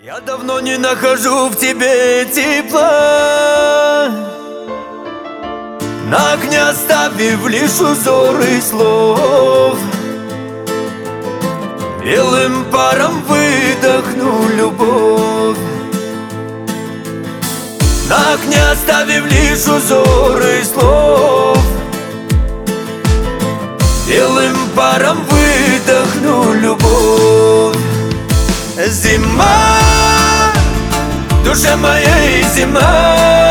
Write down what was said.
Я давно не нахожу в тебе тепла, на окне оставив лишь узоры слов. Белым паром выдохну любовь, на окне оставив лишь узоры слов. Белым паром выдохну любовь. Зима, в душе моей зима,